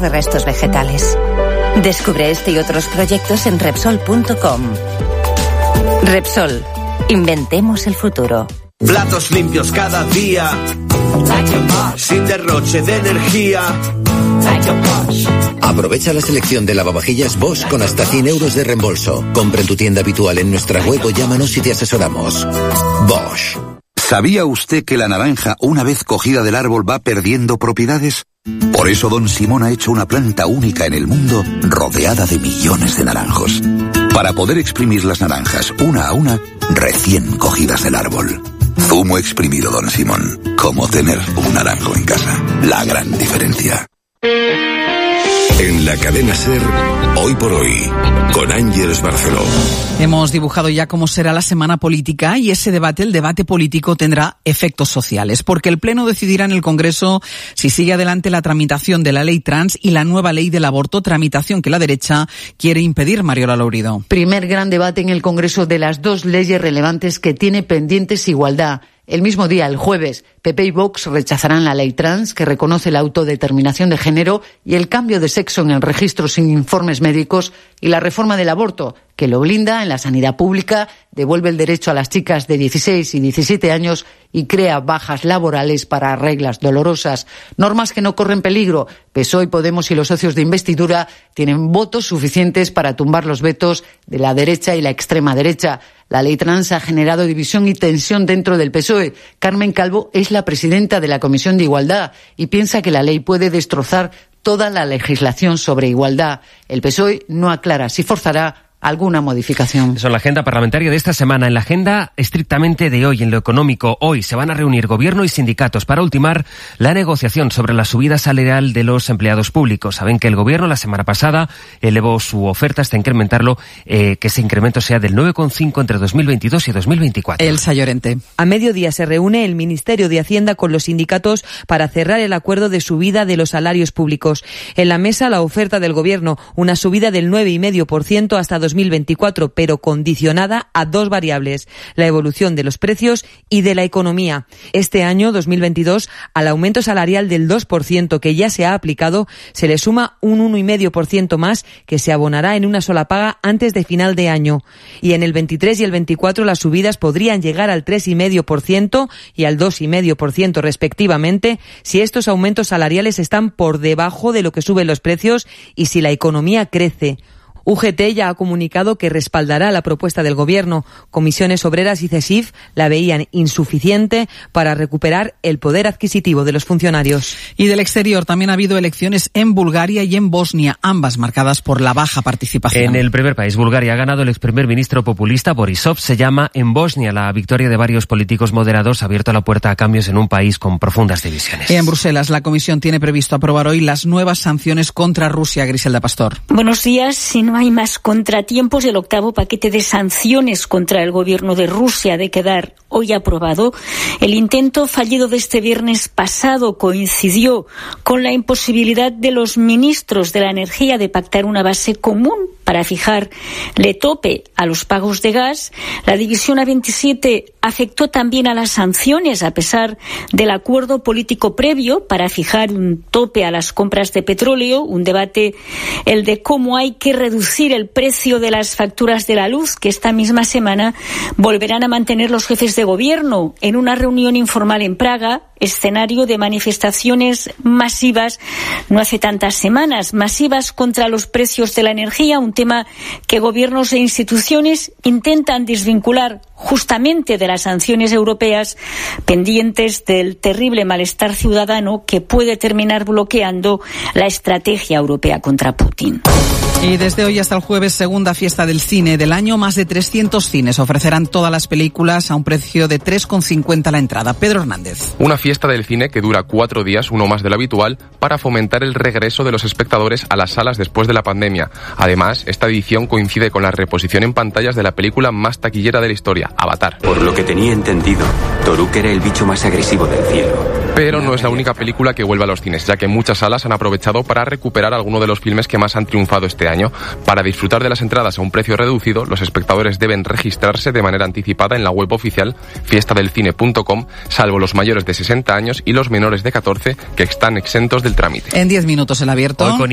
de restos vegetales. Descubre este y otros proyectos en Repsol.com. Repsol. Inventemos el futuro. Platos limpios cada día, sin derroche de energía. Aprovecha la selección de lavavajillas Bosch con hasta 100 euros de reembolso. Compra en tu tienda habitual en nuestra web o llámanos y te asesoramos. Bosch. ¿Sabía usted que la naranja, una vez cogida del árbol, va perdiendo propiedades? Por eso Don Simón ha hecho una planta única en el mundo, rodeada de millones de naranjos. Para poder exprimir las naranjas una a una, recién cogidas del árbol. Zumo exprimido Don Simón. Como tener un naranjo en casa. La gran diferencia. En la cadena SER, Hoy por Hoy, con Ángeles Barceló. Hemos dibujado ya cómo será la semana política y ese debate, el debate político, tendrá efectos sociales, porque el Pleno decidirá en el Congreso si sigue adelante la tramitación de la ley trans y la nueva ley del aborto, tramitación que la derecha quiere impedir. Mariola Lourido. Primer gran debate en el Congreso de las dos leyes relevantes que tiene pendientes Igualdad. El mismo día, el jueves, PP y Vox rechazarán la ley trans, que reconoce la autodeterminación de género y el cambio de sexo en el registro sin informes médicos, y la reforma del aborto, que lo blinda en la sanidad pública, devuelve el derecho a las chicas de 16 y 17 años y crea bajas laborales para reglas dolorosas. Normas que no corren peligro. PSOE, Podemos y los socios de investidura tienen votos suficientes para tumbar los vetos de la derecha y la extrema derecha. La ley trans ha generado división y tensión dentro del PSOE. Carmen Calvo es la presidenta de la Comisión de Igualdad y piensa que la ley puede destrozar toda la legislación sobre igualdad. El PSOE no aclara si forzará alguna modificación. Eso en la agenda parlamentaria de esta semana. En la agenda estrictamente de hoy, en lo económico, hoy se van a reunir gobierno y sindicatos para ultimar la negociación sobre la subida salarial de los empleados públicos. Saben que el gobierno la semana pasada elevó su oferta hasta incrementarlo, que ese incremento sea del 9,5 entre 2022 y 2024. Elsa Llorente. A mediodía se reúne el Ministerio de Hacienda con los sindicatos para cerrar el acuerdo de subida de los salarios públicos. En la mesa la oferta del gobierno, una subida del 9,5% hasta 2024, pero condicionada a dos variables: la evolución de los precios y de la economía. Este año, 2022, al aumento salarial del 2% que ya se ha aplicado, se le suma un 1,5% más que se abonará en una sola paga antes de final de año. Y en el 23 y el 24 las subidas podrían llegar al 3,5% y al 2,5% respectivamente, si estos aumentos salariales están por debajo de lo que suben los precios y si la economía crece. UGT ya ha comunicado que respaldará la propuesta del Gobierno. Comisiones Obreras y CESIF la veían insuficiente para recuperar el poder adquisitivo de los funcionarios. Y del exterior también ha habido elecciones en Bulgaria y en Bosnia, ambas marcadas por la baja participación. En el primer país, Bulgaria, ha ganado el ex primer ministro populista Borisov. Se llama en Bosnia. La victoria de varios políticos moderados ha abierto la puerta a cambios en un país con profundas divisiones. En Bruselas, la Comisión tiene previsto aprobar hoy las nuevas sanciones contra Rusia. Griselda Pastor. Buenos días. Si no hay más contratiempos, el octavo paquete de sanciones contra el gobierno de Rusia ha de quedar hoy aprobado. El intento fallido de este viernes pasado coincidió con la imposibilidad de los ministros de la energía de pactar una base común para fijarle tope a los pagos de gas. La división A27 afectó también a las sanciones, a pesar del acuerdo político previo para fijar un tope a las compras de petróleo, un debate, el de cómo hay que reducir el precio de las facturas de la luz, que esta misma semana volverán a mantener los jefes de gobierno en una reunión informal en Praga, escenario de manifestaciones masivas no hace tantas semanas, masivas contra los precios de la energía, un tema que gobiernos e instituciones intentan desvincular justamente de las sanciones europeas, pendientes del terrible malestar ciudadano que puede terminar bloqueando la estrategia europea contra Putin. Y desde hoy hasta el jueves, segunda fiesta del cine del año, más de 300 cines ofrecerán todas las películas a un precio de 3,50 la entrada. Pedro Hernández. Una fiesta del cine que dura 4 días, uno más de lo habitual, para fomentar el regreso de los espectadores a las salas después de la pandemia. Además, esta edición coincide con la reposición en pantallas de la película más taquillera de la historia, Avatar. Por lo que tenía entendido, Toruk era el bicho más agresivo del cielo. Pero no es la única película que vuelve a los cines, ya que muchas salas han aprovechado para recuperar algunos de los filmes que más han triunfado este año. Para disfrutar de las entradas a un precio reducido, los espectadores deben registrarse de manera anticipada en la web oficial fiestadelcine.com, salvo los mayores de 60 años y los menores de 14, que están exentos del trámite. En 10 minutos el abierto.